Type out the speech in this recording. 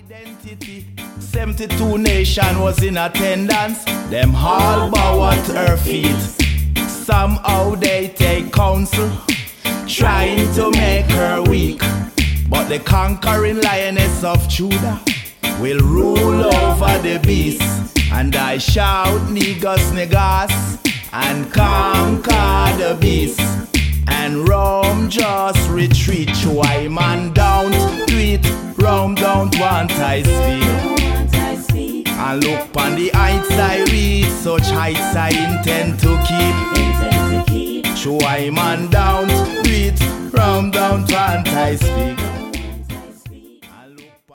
identity. 72 nation was in attendance. Them all bow at her feet. Somehow they take counsel, trying to make her weak. But the conquering lioness of Judah will rule over the beast. And I shout niggas niggas and conquer the beast. And Rome just retreat. Why man don't do it? Rome don't want I speak. And look on the heights I reach, such heights I intend to keep. Why man don't do it? Rome don't want I speak.